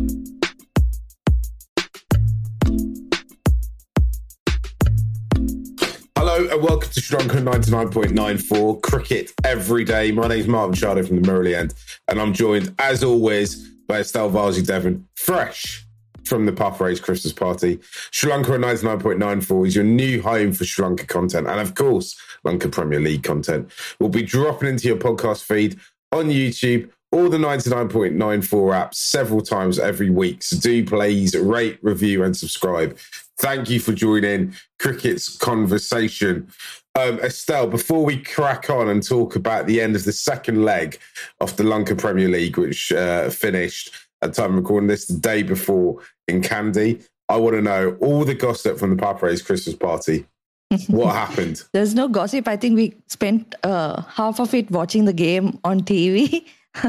Hello and welcome to Sri Lanka 99.94 Cricket Every Day. My name's Martin Shardo from the Murali End, and I'm joined, as always, by Estelle Varzi-Devon, fresh from the Papa Race Christmas party. Sri Lanka 99.94 is your new home for Sri Lanka content, and of course, Lanka Premier League content. We'll be dropping into your podcast feed on YouTube or the 99.94 app several times every week. So do please rate, review and subscribe. Thank you for joining Cricket's Conversation. Estelle, before we crack on and talk about the end of the second leg of the Lanka Premier League, which finished at time of recording this the day before in Kandy, I want to know all the gossip from the Papa Race Christmas party. What happened? There's no gossip. I think we spent half of it watching the game on TV.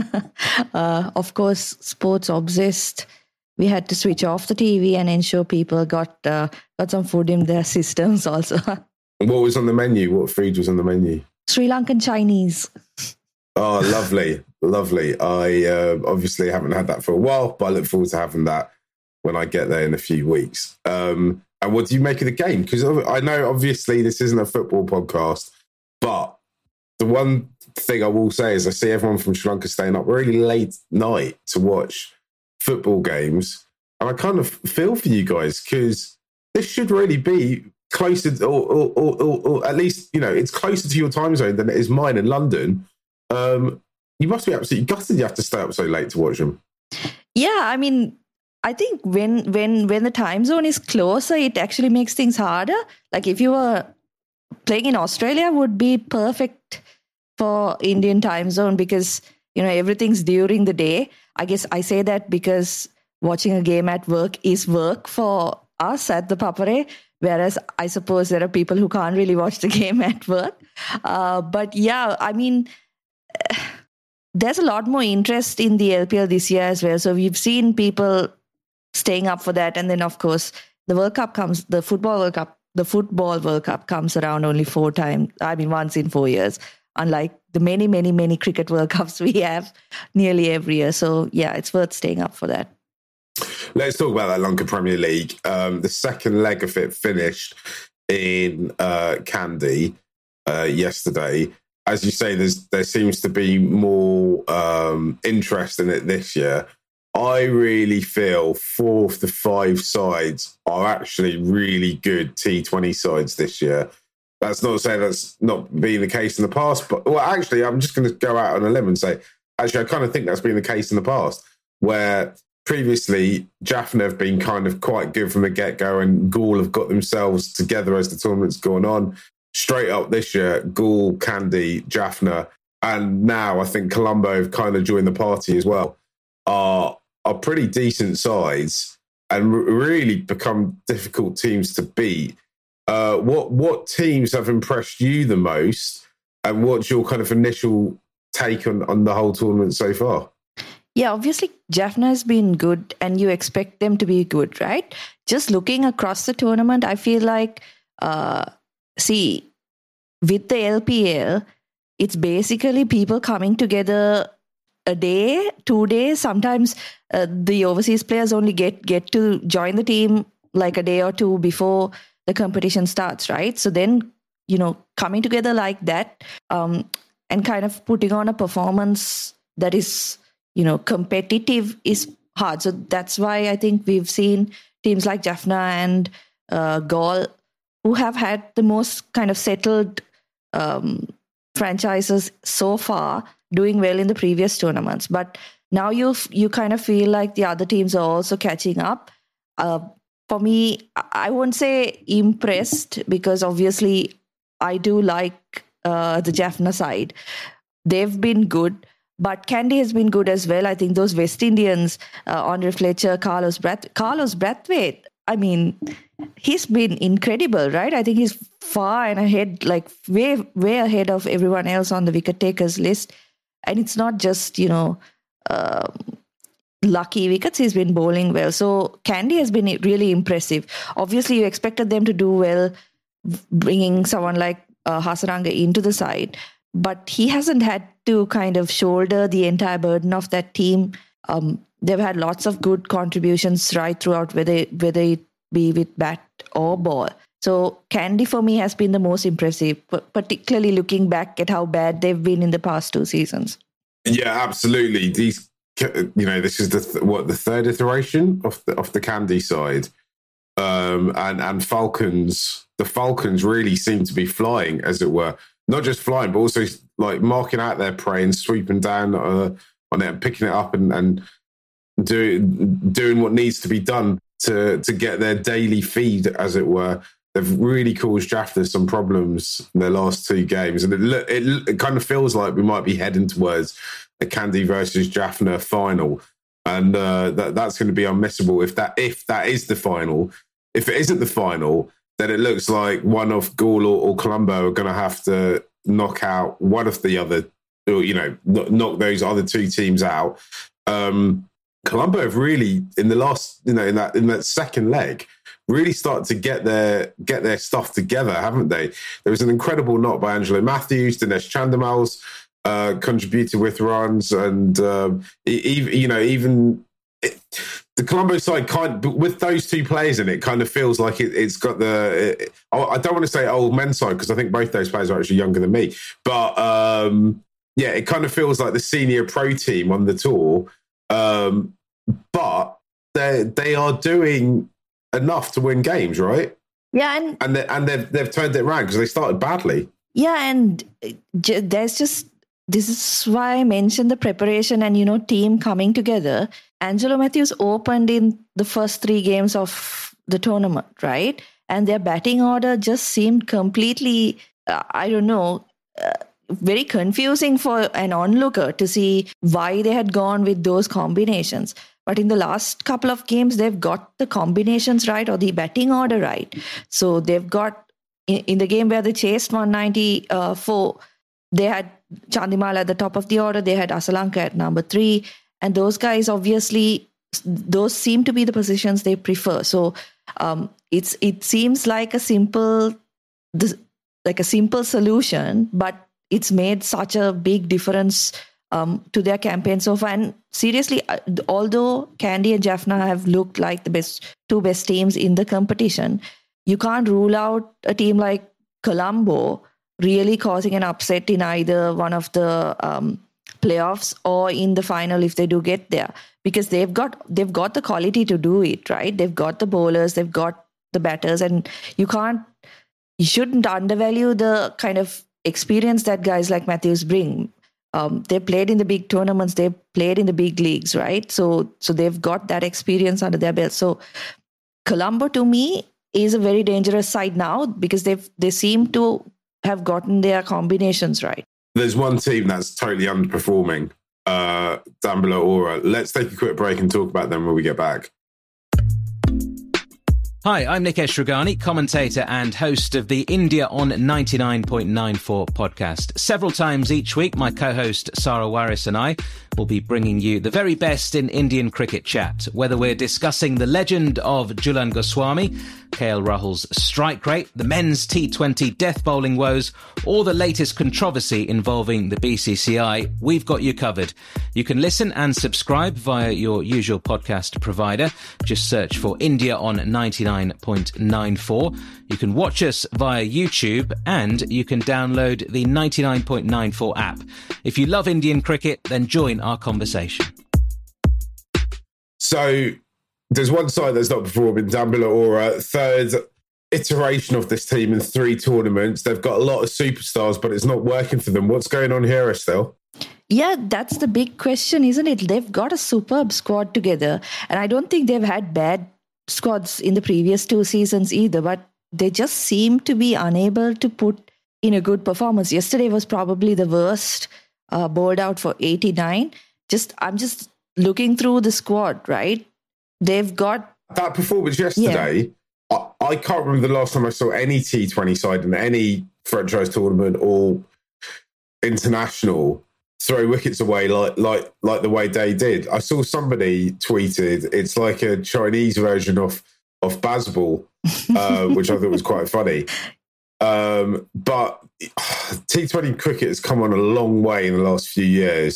Of course, sports obsessed. We had to switch off the TV and ensure people got some food in their systems also. What was on the menu? What food was on the menu? Sri Lankan Chinese. Oh, lovely, lovely. I obviously haven't had that for a while, but I look forward to having that when I get there in a few weeks. And what do you make of the game? Because I know, obviously, this isn't a football podcast, but the one thing I will say is I see everyone from Sri Lanka staying up really late night to watch football games, and I kind of feel for you guys because this should really be closer, or at least, you know, it's closer to your time zone than it is mine in London. You must be absolutely gutted you have to stay up so late to watch them. Yeah, I mean, I think when the time zone is closer, it actually makes things harder. Like if you were playing in Australia, would be perfect for Indian time zone because, you know, everything's during the day. I guess I say that because watching a game at work is work for us at the Papare, whereas I suppose there are people who can't really watch the game at work. But yeah, I mean, there's a lot more interest in the LPL this year as well. So we've seen people staying up for that. And then, of course, the World Cup comes, the Football World Cup comes around only once in 4 years. Unlike the many, many, many cricket World Cups we have nearly every year. So, yeah, it's worth staying up for that. Let's talk about that Lanka Premier League. The second leg of it finished in Kandy yesterday. As you say, there seems to be more interest in it this year. I really feel 4 of the 5 sides are actually really good T20 sides this year. That's not to say that's not been the case in the past, but well, actually, I'm just going to go out on a limb and say, actually, I kind of think that's been the case in the past, where previously Jaffna have been kind of quite good from the get-go, and Gaul have got themselves together as the tournament's gone on. Straight up this year, Gaul, Kandy, Jaffna, and now I think Colombo have kind of joined the party as well, are pretty decent sides and really become difficult teams to beat. What teams have impressed you the most, and what's your kind of initial take on the whole tournament so far? Yeah, obviously Jaffna has been good and you expect them to be good, right? Just looking across the tournament, I feel like, with the LPL, it's basically people coming together a day, 2 days. Sometimes the overseas players only get to join the team like a day or two before the competition starts, right? So then, you know, coming together like that and kind of putting on a performance that is, you know, competitive is hard. So that's why I think we've seen teams like Jaffna and Gaul, who have had the most kind of settled franchises so far, doing well in the previous tournaments. But now you kind of feel like the other teams are also catching up. For me, I won't say impressed, because obviously I do like the Jaffna side. They've been good, but Kandy has been good as well. I think those West Indians, Andre Fletcher, Carlos Brathwaite, I mean, he's been incredible, right? I think he's far and ahead, like way ahead of everyone else on the wicket takers list. And it's not just, you know, lucky wickets. He's been bowling well. So Kandy has been really impressive. Obviously, you expected them to do well, bringing someone like Hasaranga into the side. But he hasn't had to kind of shoulder the entire burden of that team they've had lots of good contributions right throughout, whether it be with bat or ball. So Kandy for me has been the most impressive, particularly looking back at how bad they've been in the past 2 seasons. Yeah, absolutely. These, this is the third iteration of the Kandy side, and Falcons. The Falcons really seem to be flying, as it were. Not just flying, but also like marking out their prey and sweeping down on it and picking it up and doing what needs to be done to get their daily feed, as it were. They've really caused Jaffna some problems in their last 2 games. And it kind of feels like we might be heading towards a Kandy versus Jaffna final. And that's going to be unmissable if that is the final. If it isn't the final, then it looks like one of Gaul or Colombo are going to have to knock out one of the other, knock those other 2 teams out. Colombo have really, in the last, in that second leg, really started to get their stuff together, haven't they? There was an incredible knock by Angelo Matthews. Dinesh Chandimal's contributed with runs, and even the Colombo side with those 2 players in it kind of feels like it's got the. I don't want to say old men's side because I think both those players are actually younger than me, but it kind of feels like the senior pro team on the tour. But they are doing enough to win games, right? Yeah, and they've turned it around because they started badly. Yeah, and this is why I mentioned the preparation and team coming together. Angelo Matthews opened in the first 3 games of the tournament, right? And their batting order just seemed completely, very confusing for an onlooker to see why they had gone with those combinations. But in the last couple of games, they've got the combinations right, or the batting order right. So they've got, in the game where they chased 194, they had Chandimal at the top of the order, they had Asalanka at number 3, and those guys, obviously, those seem to be the positions they prefer. So it seems like a simple solution, but it's made such a big difference to their campaign so far. And seriously, although Kandy and Jaffna have looked like the 2 best teams in the competition, you can't rule out a team like Colombo really causing an upset in either one of the playoffs or in the final if they do get there, because they've got the quality to do it, right? They've got the bowlers, they've got the batters, and you shouldn't undervalue the kind of experience that guys like Matthews bring. They played in the big tournaments, they played in the big leagues, right? So they've got that experience under their belt. So Colombo, to me, is a very dangerous side now because they seem to have gotten their combinations right. There's one team that's totally underperforming, down below Aura. Let's take a quick break and talk about them when we get back. Hi, I'm Nikesh Rugani, commentator and host of the India on 99.94 podcast. Several times each week, my co-host Sarah Waris and I will be bringing you the very best in Indian cricket chat, whether we're discussing the legend of Jhulan Goswami, KL Rahul's strike rate, the men's T20 death bowling woes, or the latest controversy involving the BCCI, we've got you covered. You can listen and subscribe via your usual podcast provider. Just search for India on 99.94. You can watch us via YouTube and you can download the 99.94 app. If you love Indian cricket, then join our conversation. So there's one side that's not performing, down below Aura, third iteration of this team in 3 tournaments. They've got a lot of superstars, but it's not working for them. What's going on here, Estelle? Yeah, that's the big question, isn't it? They've got a superb squad together, and I don't think they've had bad squads in the previous 2 seasons either, but they just seem to be unable to put in a good performance. Yesterday was probably the worst, bowled out for 89. I'm just looking through the squad, right? They've got... That performance yesterday, yeah. I can't remember the last time I saw any T20 side in any franchise tournament or international throw wickets away like the way they did. I saw somebody tweeted it's like a Chinese version of Bazball, which I thought was quite funny. But T20 cricket has come on a long way in the last few years.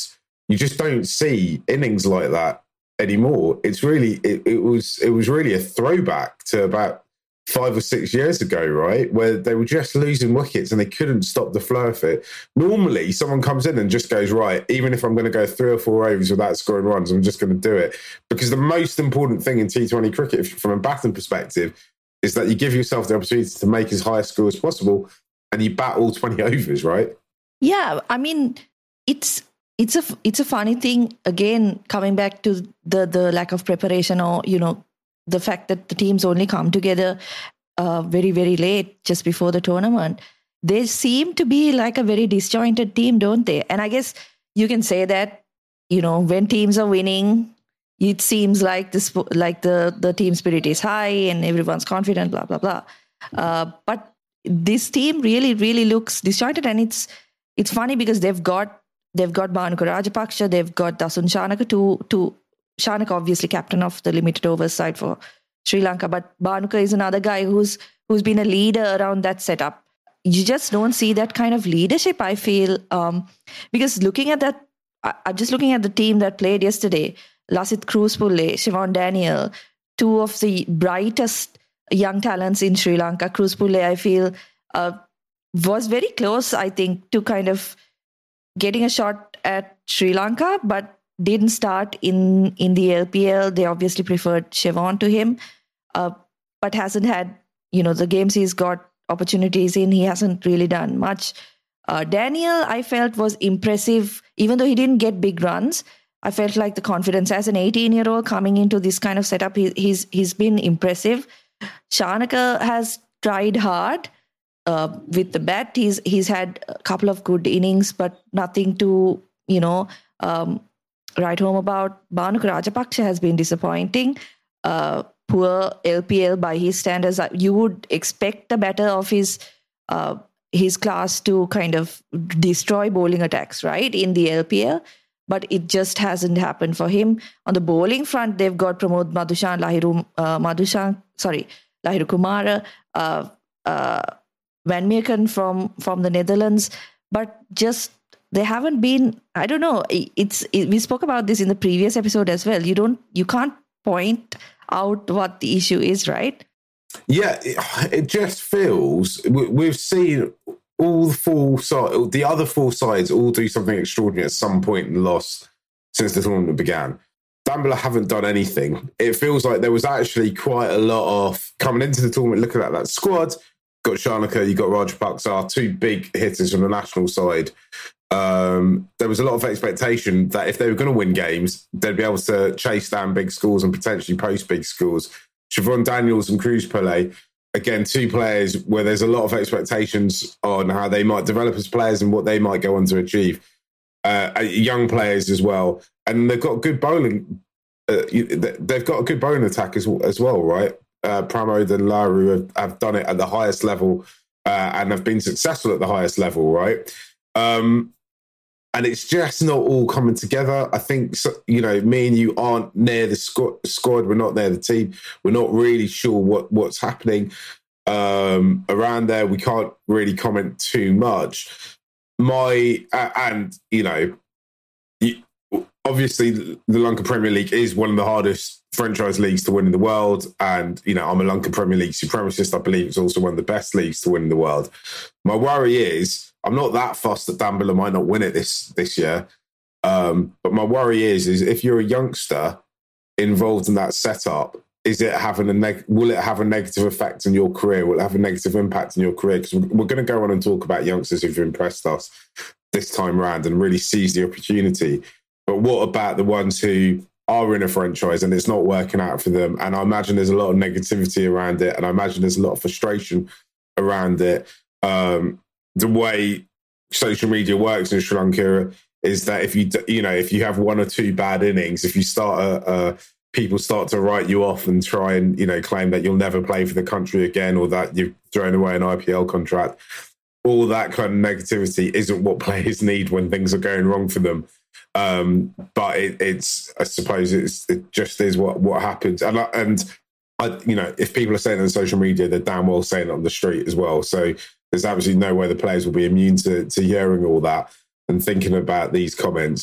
You just don't see innings like that anymore. It's really it was really a throwback to about 5 or 6 years ago, right? Where they were just losing wickets and they couldn't stop the flow of it. Normally, someone comes in and just goes, right, even if I'm going to go 3 or 4 overs without scoring runs, I'm just going to do it. Because the most important thing in T20 cricket, from a batting perspective, is that you give yourself the opportunity to make as high a score as possible and you bat all 20 overs, right? Yeah, I mean, it's a funny thing, again, coming back to the lack of preparation, or, the fact that the teams only come together very, very late, just before the tournament. They seem to be like a very disjointed team, don't they? And I guess you can say that, when teams are winning, it seems like the team spirit is high and everyone's confident, blah, blah, blah. But this team really, really looks disjointed. And it's funny because they've got Bhanuka Rajapaksa, they've got Dasun Shanaka, Shanaka obviously captain of the limited overs side for Sri Lanka, but Bhanuka is another guy who's been a leader around that setup. You just don't see that kind of leadership, I feel, because looking at that, I'm just looking at the team that played yesterday. Lasith Cruzpulle, Sivan Daniel, two of the brightest young talents in Sri Lanka. Cruzpulle, I feel, was very close, I think, to kind of getting a shot at Sri Lanka, but didn't start in the LPL. They obviously preferred Sivan to him, but hasn't had, the games he's got opportunities in, he hasn't really done much. Daniel, I felt, was impressive, even though he didn't get big runs. I felt like the confidence as an 18-year-old coming into this kind of setup, he's been impressive. Shanaka has tried hard with the bat. He's had a couple of good innings, but nothing to, write home about. Bhanuka Rajapaksa has been disappointing. Poor LPL by his standards. You would expect the batter of his class to kind of destroy bowling attacks, right, in the LPL. But it just hasn't happened for him. On the bowling front, they've got Pramod Madushan, Lahiru Kumara, Van Meerken from the Netherlands, but just they haven't been. I don't know. We spoke about this in the previous episode as well. You can't point out what the issue is, right? Yeah, it just feels we've seen all the other 4 sides all do something extraordinary at some point in the loss since the tournament began. Dambula haven't done anything. It feels like there was actually quite a lot of coming into the tournament, looking at that squad. Got Shanaka, you got Rajapaksa, 2 big hitters from the national side. There was a lot of expectation that if they were going to win games, they'd be able to chase down big scores and potentially post big scores. Sivan Daniels and Cruzpulle, again, 2 players where there's a lot of expectations on how they might develop as players and what they might go on to achieve. Young players as well. And they've got good bowling. They've got a good bowling attack as well, right? Pramod and Lahiru have done it at the highest level and have been successful at the highest level, right? And it's just not all coming together. I think, me and you aren't near the squad. We're not near the team. We're not really sure what's happening around there. We can't really comment too much. Obviously, the Lanka Premier League is one of the hardest franchise leagues to win in the world. And, I'm a Lanka Premier League supremacist. I believe it's also one of the best leagues to win in the world. My worry is, I'm not that fussed that Dambula might not win it this year. But my worry is if you're a youngster involved in that setup, will it have a negative effect on your career? Will it have a negative impact on your career? Because we're going to go on and talk about youngsters who've impressed us this time around and really seize the opportunity. But what about the ones who are in a franchise and it's not working out for them? And I imagine there's a lot of negativity around it. And I imagine there's a lot of frustration around it. The way social media works in Sri Lanka is that if you have 1 or 2 bad innings, if you start people start to write you off and try and claim that you'll never play for the country again or that you've thrown away an IPL contract. All that kind of negativity isn't what players need when things are going wrong for them. But it's I suppose it just is what happens. And if people are saying it on social media, they're damn well saying it on the street as well. So there's absolutely no way the players will be immune to hearing all that and thinking about these comments.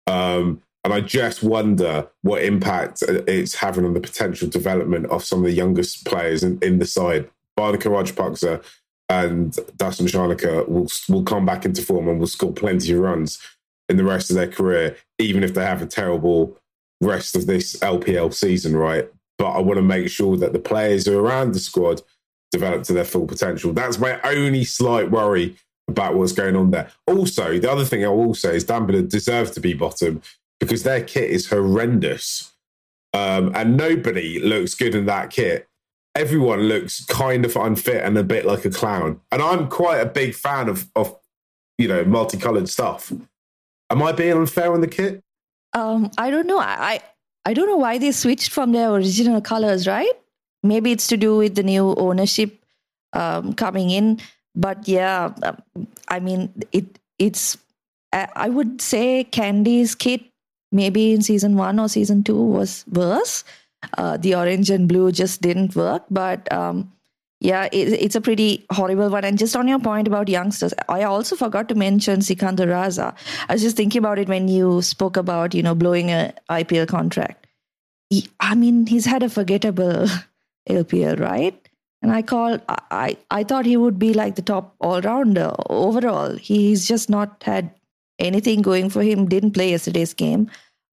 And I just wonder what impact it's having on the potential development of some of the youngest players in the side. Bardaka Rajapaksa and Dasun Shanaka will come back into form and will score plenty of runs in the rest of their career, even if they have a terrible rest of this LPL season, right? But I want to make sure that the players who are around the squad develop to their full potential. That's my only slight worry about what's going on there. Also, the other thing I will say is Dambula deserve to be bottom because their kit is horrendous. And nobody looks good in that kit. Everyone looks kind of unfit and a bit like a clown. And I'm quite a big fan of multicolored stuff. Am I being unfair on the kit? I don't know. I don't know why they switched from their original colors, right? Maybe it's to do with the new ownership coming in. But yeah, I mean, it's. I would say Candy's kit maybe in season 1 or season 2 was worse. The orange and blue just didn't work. But it's a pretty horrible one. And just on your point about youngsters, I also forgot to mention Sikandar Raza. I was just thinking about it when you spoke about, blowing an IPL contract. He's had a forgettable LPL, right? And I thought he would be like the top all-rounder overall. He's just not had anything going for him. Didn't play yesterday's game.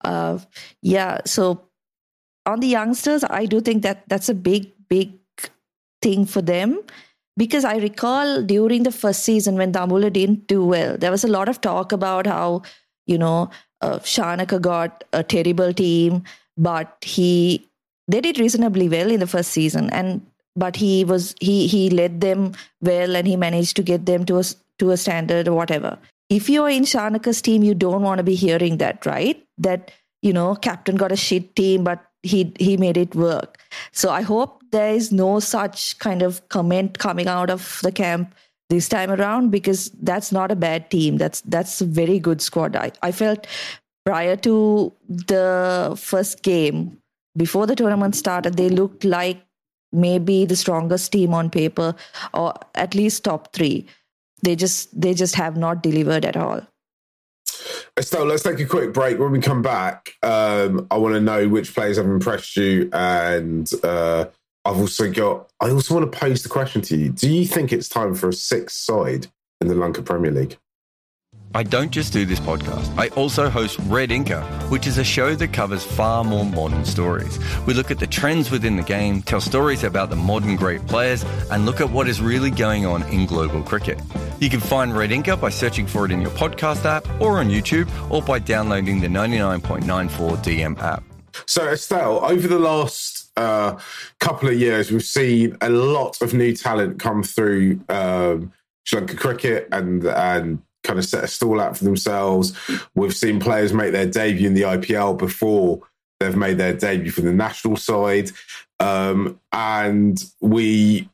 So on the youngsters, I do think that's a big thing for them. Because I recall during the first season when Dambula didn't do well, there was a lot of talk about how, Shanaka got a terrible team, but they did reasonably well in the first season. But he led them well and he managed to get them to a standard or whatever. If you're in Shanaka's team, you don't want to be hearing that, right? That, captain got a shit team, but he made it work. So I hope there is no such kind of comment coming out of the camp this time around, because that's not a bad team. That's a very good squad. I felt prior to the first game, before the tournament started, they looked like maybe the strongest team on paper, or at least top 3. They just have not delivered at all. Estelle, let's take a quick break. When we come back, I want to know which players have impressed you, and I also want to pose the question to you. Do you think it's time for a 6th side in the Lanka Premier League? I don't just do this podcast. I also host Red Inker, which is a show that covers far more modern stories. We look at the trends within the game, tell stories about the modern great players, and look at what is really going on in global cricket. You can find Red Inker by searching for it in your podcast app or on YouTube, or by downloading the 99.94 DM app. So, Estelle, over the last couple of years, we've seen a lot of new talent come through Sri Lanka cricket and kind of set a stall out for themselves. We've seen players make their debut in the IPL before they've made their debut for the national side. And we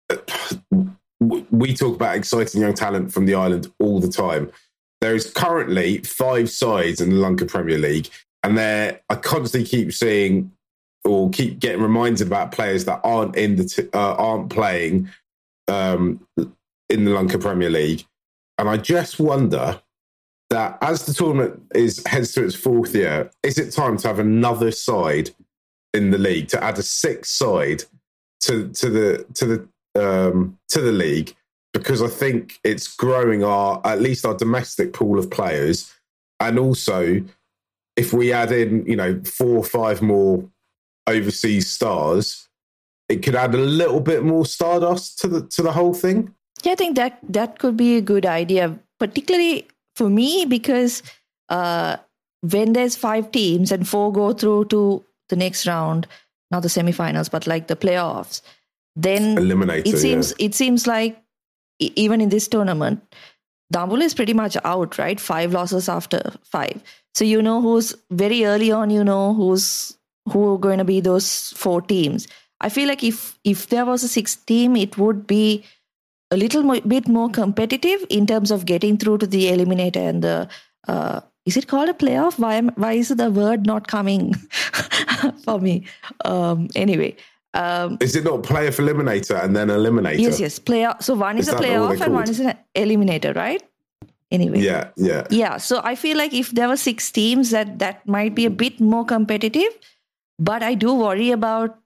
talk about exciting young talent from the island all the time. There is currently 5 sides in the Lanka Premier League, and I constantly keep seeing or keep getting reminded about players that aren't aren't playing in the Lanka Premier League. And I just wonder that as the tournament heads to its 4th year, is it time to have another side in the league, to add a 6th side to the league? Because I think it's growing at least our domestic pool of players, and also if we add in 4 or 5 more overseas stars, it could add a little bit more stardust to the whole thing. Yeah, I think that could be a good idea, particularly for me, because when there's 5 teams and 4 go through to the next round, not the semifinals, but like the playoffs, then it seems like even in this tournament, Dambula is pretty much out, right? 5 losses after 5. So who's very early on, who are going to be those 4 teams. I feel like if there was a 6th team, it would be a little bit more competitive in terms of getting through to the eliminator and the, is it called a playoff? Why is the word not coming for me? Anyway. Is it not playoff eliminator and then eliminator? Yes, playoff. So one is a playoff and one is an eliminator, right? anyway. Yeah. So I feel like if there were 6 teams, that might be a bit more competitive. But I do worry about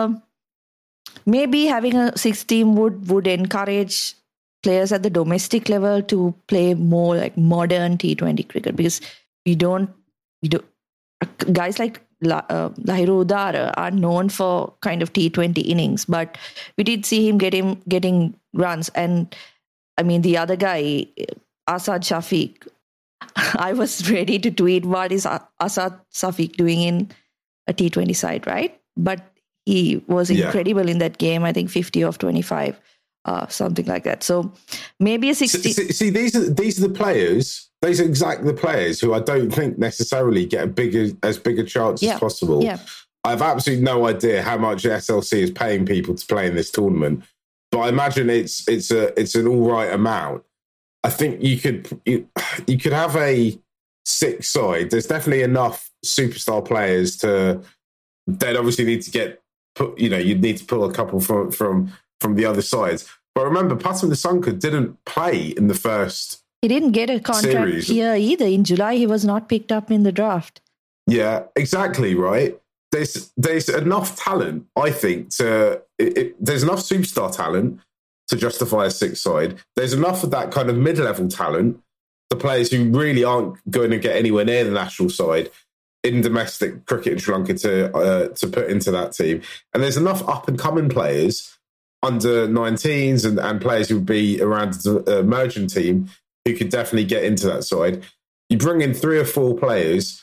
maybe having a 6 team would encourage players at the domestic level to play more like modern T20 cricket, because guys like Lahiru Udara are known for kind of T20 innings, but we did see him getting runs. And I mean, the other guy, Asad Shafiq, I was ready to tweet, what is Asad Shafiq doing in a T20 side, right? But he was incredible in that game. I think 50 of 25, something like that. So maybe a 60. See, these are the players. These are exactly the players who I don't think necessarily get as big a chance as possible. Yeah. I have absolutely no idea how much SLC is paying people to play in this tournament, but I imagine it's an all right amount. I think you could have a 6 side. There's definitely enough superstar players to. They'd obviously need to get put. You'd need to pull a couple from the other sides. But remember, Pathum Nissanka didn't play in the first. He didn't get a contract series. Here either. In July, he was not picked up in the draft. Yeah, exactly right. There's enough talent, I think, there's enough superstar talent to justify a 6 side. There's enough of that kind of mid-level talent, the players who really aren't going to get anywhere near the national side in domestic cricket in Sri Lanka to put into that team. And there's enough up-and-coming players, under 19s and players who would be around the emerging team who could definitely get into that side. You bring in 3 or 4 players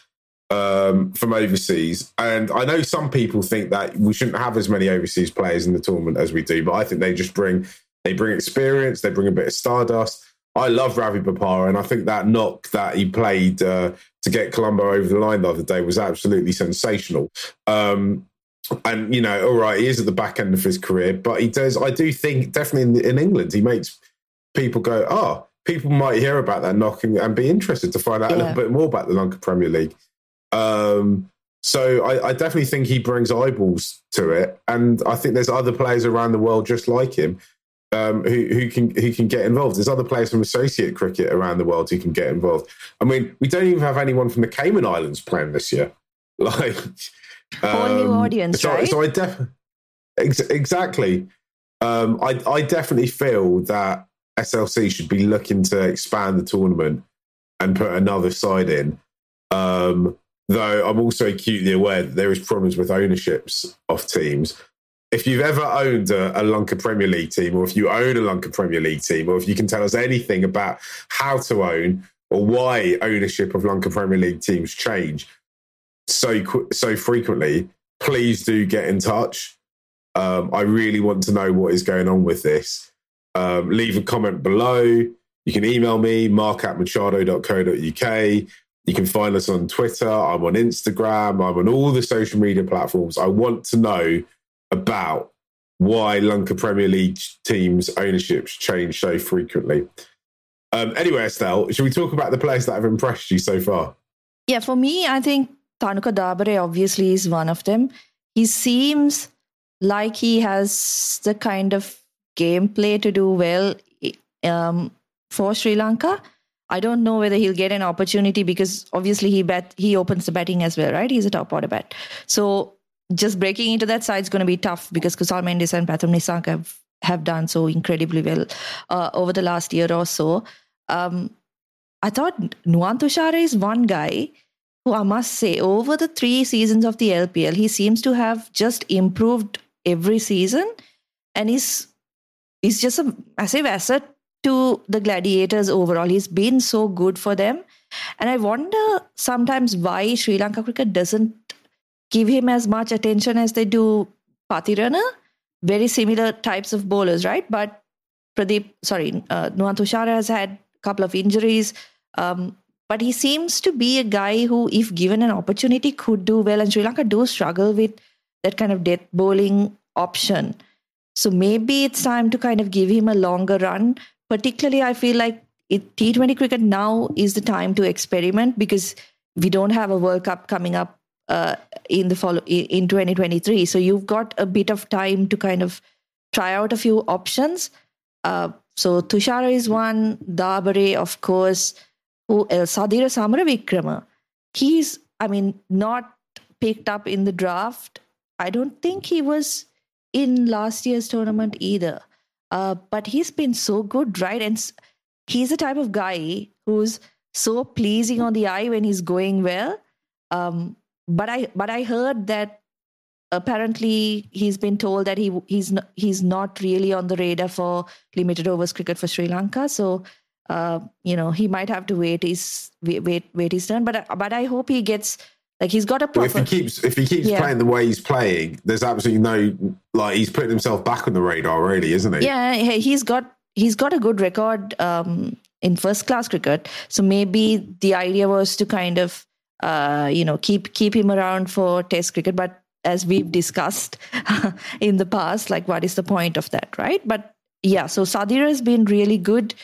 from overseas, and I know some people think that we shouldn't have as many overseas players in the tournament as we do, but I think they just bring experience, they bring a bit of stardust. I love Ravi Bopara, and I think that knock that he played to get Colombo over the line the other day was absolutely sensational. And, all right, he is at the back end of his career, but he does, I do think, definitely in England, he makes people go, people might hear about that knock and be interested to find out a little bit more about the Lanka Premier League. So I definitely think he brings eyeballs to it. And I think there's other players around the world just like him who can get involved. There's other players from associate cricket around the world who can get involved. I mean, we don't even have anyone from the Cayman Islands playing this year. Like, whole new audience, right? So exactly. I definitely feel that SLC should be looking to expand the tournament and put another side in. Though I'm also acutely aware that there is problems with ownerships of teams. If you've ever owned a Lanka Premier League team, or if you own a Lanka Premier League team, or if you can tell us anything about how to own or why ownership of Lanka Premier League teams change so frequently, please do get in touch. I really want to know what is going on with this. Leave a comment below. You can email me, mark@machado.co.uk. You can find us on Twitter. I'm on Instagram. I'm on all the social media platforms. I want to know about why Lanka Premier League teams' ownerships change so frequently. Anyway, Estelle, should we talk about the players that have impressed you so far? Yeah, for me, I think Thanuka Dabare obviously is one of them. He seems like he has the kind of gameplay to do well for Sri Lanka. I don't know whether he'll get an opportunity because obviously he opens the batting as well, right? He's a top order bat. So just breaking into that side is going to be tough because Kusal Mendis and Pathum Nissanka have done so incredibly well over the last year or so. I thought Nuwan Tushara is one guy who I must say over the 3 seasons of the LPL, he seems to have just improved every season, and he's just a massive asset to the Gladiators overall. He's been so good for them. And I wonder sometimes why Sri Lanka cricket doesn't give him as much attention as they do Pathirana. Very similar types of bowlers, right? But Nuwan Tushara has had a couple of injuries. But he seems to be a guy who, if given an opportunity, could do well. And Sri Lanka do struggle with that kind of death bowling option. So maybe it's time to kind of give him a longer run. Particularly, I feel like T20 cricket now is the time to experiment because we don't have a World Cup coming up in 2023. So you've got a bit of time to kind of try out a few options. So Tushara is one, Dabare, of course, Sadira Samaravikrama. He's, not picked up in the draft. I don't think he was in last year's tournament either. But he's been so good, right? And he's the type of guy who's so pleasing on the eye when he's going well. But I heard that apparently he's been told that he's not really on the radar for limited overs cricket for Sri Lanka. So he might have to wait his turn. But I hope he gets, like, he's got a proper. Well, if he keeps playing the way he's playing, there's absolutely no, like, he's putting himself back on the radar, really, isn't he? Yeah, he's got a good record in first class cricket. So maybe the idea was to kind of keep him around for Test cricket. But as we've discussed in the past, like, what is the point of that, right? But yeah, so Sadira has been really good.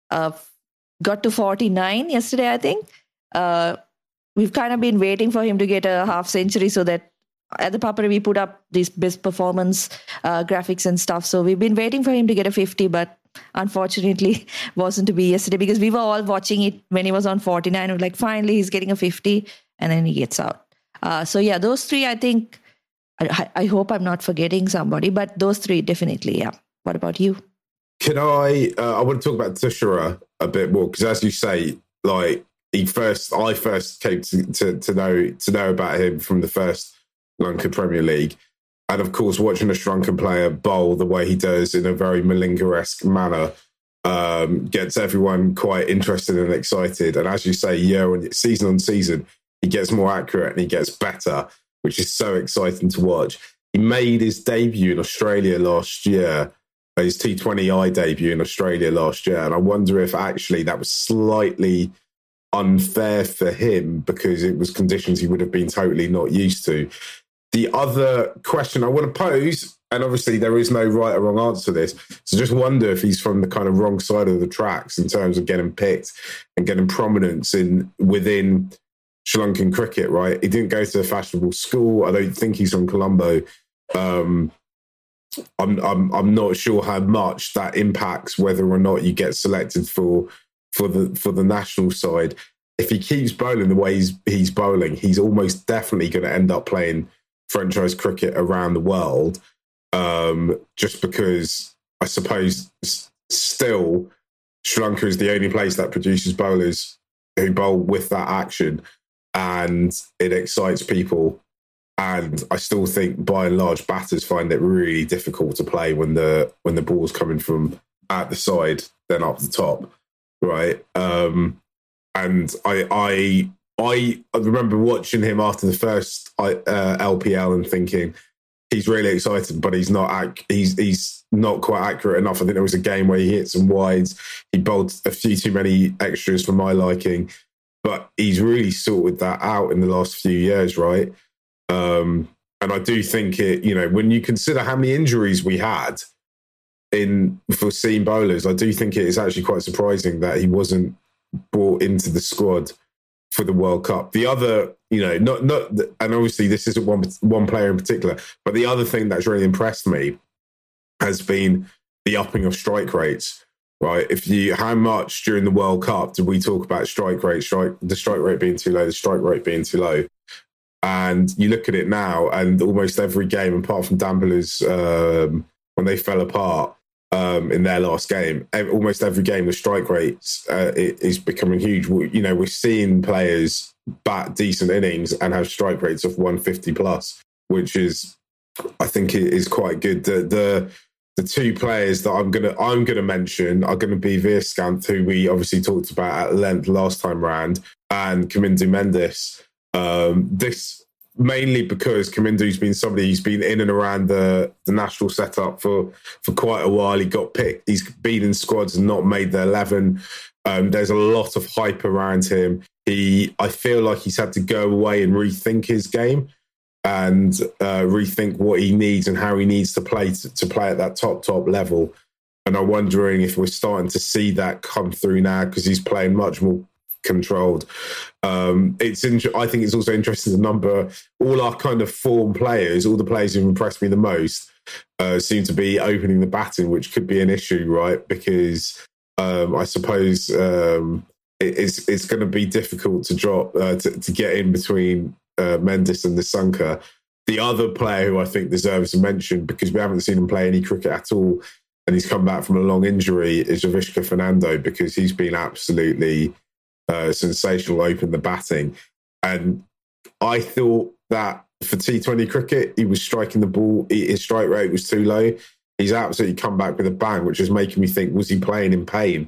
Got to 49 yesterday, I think. We've kind of been waiting for him to get a half century so that at the Papara we put up these best performance graphics and stuff. So we've been waiting for him to get a 50, but unfortunately wasn't to be yesterday because we were all watching it when he was on 49. We're like, finally he's getting a 50, and then he gets out. So yeah, those three, I think, I hope I'm not forgetting somebody, but those three definitely, yeah. What about you? Can I want to talk about Tushara a bit more, because as you say, like, I first came to know about him from the first Lanka Premier League. And of course, watching a Sri Lankan player bowl the way he does in a very Malinga-esque manner gets everyone quite interested and excited. And as you say, season on season, he gets more accurate and he gets better, which is so exciting to watch. He made his debut in Australia last year, his T20I debut in Australia last year. And I wonder if actually that was slightly unfair for him because it was conditions he would have been totally not used to. The other question I want to pose, and obviously there is no right or wrong answer to this, so just wonder if he's from the kind of wrong side of the tracks in terms of getting picked and getting prominence within Sri Lankan cricket, right? He didn't go to a fashionable school. I don't think he's from Colombo. I'm not sure how much that impacts whether or not you get selected for the national side. If he keeps bowling the way he's bowling, he's almost definitely going to end up playing franchise cricket around the world. Just because I suppose still Sri Lanka is the only place that produces bowlers who bowl with that action, and it excites people. And I still think, by and large, batters find it really difficult to play when the ball's coming from at the side, then up the top, right? And I remember watching him after the first LPL and thinking he's really excited, but he's not quite accurate enough. I think there was a game where he hit some wides. He bowled a few too many extras for my liking, but he's really sorted that out in the last few years, right? And I do think when you consider how many injuries we had for seam bowlers, I do think it is actually quite surprising that he wasn't brought into the squad for the World Cup. The other, not, and obviously this isn't one player in particular, but the other thing that's really impressed me has been the upping of strike rates, right? How much during the World Cup did we talk about the strike rate being too low, the strike rate being too low? And you look at it now, and almost every game, apart from Dambulas when they fell apart in their last game, almost every game, the strike rates is becoming huge. We're seeing players bat decent innings and have strike rates of 150 plus, which is, I think, is quite good. The two players that I'm gonna mention are going to be Veeraskanth, who we obviously talked about at length last time round, and Kamindu Mendis. This mainly because Kamindu's been somebody who's been in and around the national setup for quite a while. He got picked. He's been in squads and not made the 11. There's a lot of hype around him. I feel like he's had to go away and rethink his game and rethink what he needs and how he needs to play at that top level. And I'm wondering if we're starting to see that come through now because he's playing much more controlled. I think it's also interesting the number, all our kind of form players, all the players who've impressed me the most seem to be opening the batting, which could be an issue, right? Because I suppose it's going to be difficult to drop to get in between Mendes and Nissanka. The other player who I think deserves a mention, because we haven't seen him play any cricket at all, and he's come back from a long injury, is Avishka Fernando, because he's been absolutely sensational opening the batting. And I thought that for T20 cricket, he was striking the ball, his strike rate was too low. He's absolutely come back with a bang, which is making me think, was he playing in pain?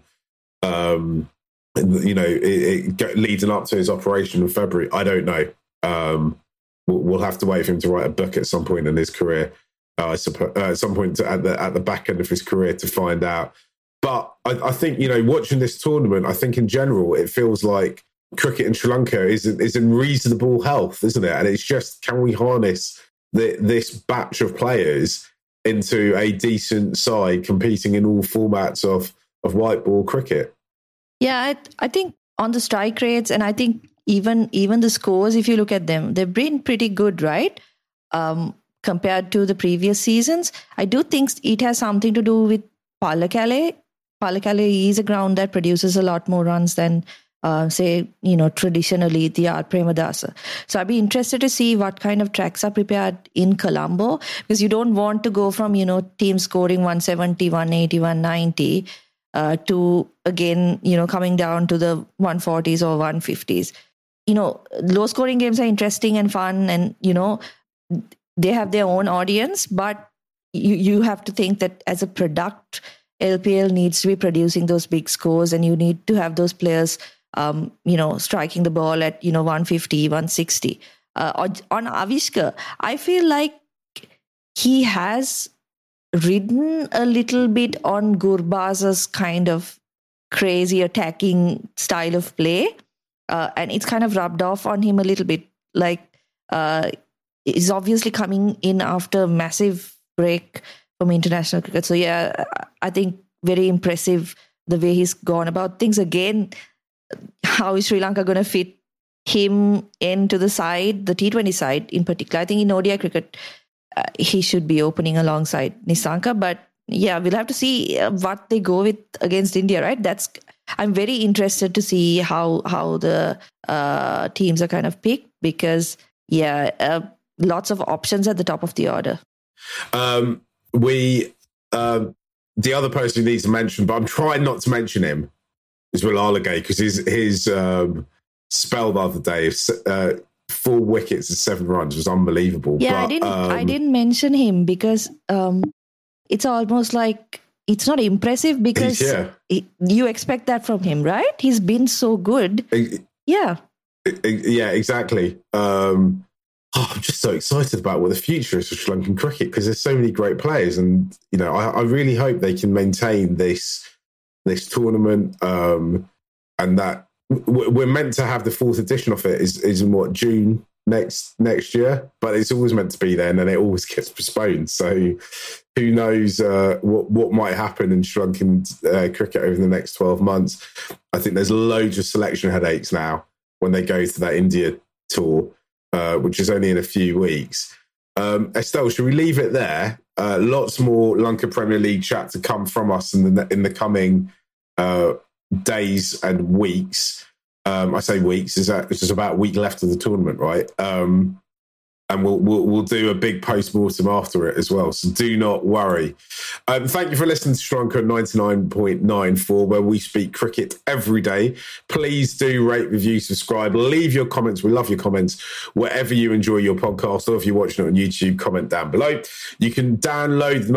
Leading up to his operation in February, I don't know. We'll have to wait for him to write a book at some point in his career, I suppose, at some point at the back end of his career to find out. But I think, watching this tournament, I think in general, it feels like cricket in Sri Lanka is in reasonable health, isn't it? And it's just, can we harness this batch of players into a decent side competing in all formats of white ball cricket? Yeah, I think on the strike rates, and I think even the scores, if you look at them, they've been pretty good, right? Compared to the previous seasons. I do think it has something to do with Pallekele. Pallekele is a ground that produces a lot more runs than, traditionally the R. Premadasa. So I'd be interested to see what kind of tracks are prepared in Colombo, because you don't want to go from, teams scoring 170, 180, 190 to, again, coming down to the 140s or 150s. Low scoring games are interesting and fun, and, they have their own audience, but you have to think that as a product, LPL needs to be producing those big scores, and you need to have those players, striking the ball at, 150, 160. On Avishka, I feel like he has ridden a little bit on Gurbaza's kind of crazy attacking style of play. And it's kind of rubbed off on him a little bit. Like, he's obviously coming in after a massive break from international cricket. So, yeah, I think very impressive the way he's gone about things. Again, how is Sri Lanka going to fit him into the side, the T20 side in particular? I think in ODI cricket, he should be opening alongside Nissanka. But, yeah, we'll have to see what they go with against India, right? I'm very interested to see how the teams are kind of picked, because, lots of options at the top of the order. The other person who needs to mention, but I'm trying not to mention him, is Will Alagay, because his spell the other day, 4 wickets and 7 runs, was unbelievable. Yeah, but, I didn't mention him because it's almost like it's not impressive, because you expect that from him, right? He's been so good. Yeah, exactly. I'm just so excited about what the future is for Sri Lankan cricket, because there's so many great players, and I really hope they can maintain this tournament, and that we're meant to have the 4th edition of it is in June next year, but it's always meant to be then, and it always gets postponed. So who knows what might happen in Sri Lankan cricket over the next 12 months. I think there's loads of selection headaches now when they go to that India tour, which is only in a few weeks. Estelle, should we leave it there? Lots more Lanka Premier League chat to come from us in the coming days and weeks. I say weeks, it's just about a week left of the tournament, right? And we'll do a big post-mortem after it as well. So do not worry. Thank you for listening to Sri Lanka 99.94, where we speak cricket every day. Please do rate, review, subscribe, leave your comments. We love your comments wherever you enjoy your podcast, or if you're watching it on YouTube, comment down below. You can download the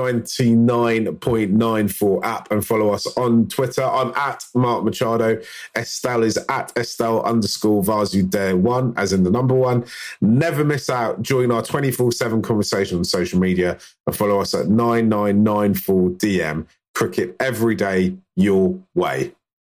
99.94 app and follow us on Twitter. I'm at Mark Machado. Estelle is at Estelle_Vasudea1, as in the number 1. Never miss out. Join our 24/7 conversation on social media and follow us at 9994DM. Cricket every day, your way.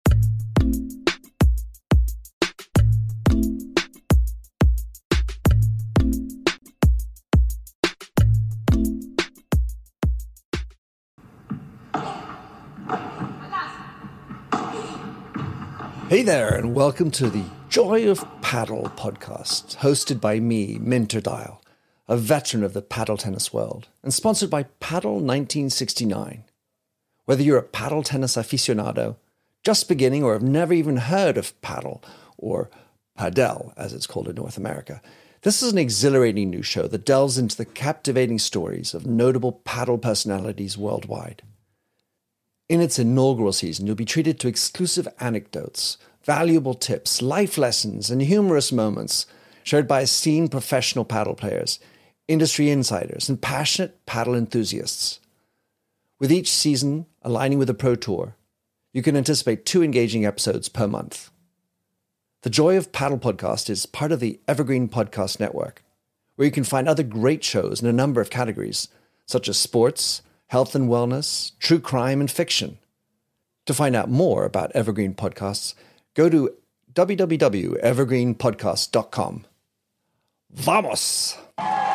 Hey there, and welcome to the Joy of Paddle podcast, hosted by me, Minter Dial, a veteran of the paddle tennis world, and sponsored by Paddle 1969. Whether you're a paddle tennis aficionado, just beginning, or have never even heard of paddle, or padel, as it's called in North America, this is an exhilarating new show that delves into the captivating stories of notable paddle personalities worldwide. In its inaugural season, you'll be treated to exclusive anecdotes, valuable tips, life lessons, and humorous moments shared by esteemed professional paddle players, industry insiders, and passionate paddle enthusiasts. With each season aligning with the Pro Tour, you can anticipate 2 engaging episodes per month. The Joy of Paddle podcast is part of the Evergreen Podcast Network, where you can find other great shows in a number of categories, such as sports, health and wellness, true crime, and fiction. To find out more about Evergreen Podcasts, go to www.evergreenpodcast.com. Vamos!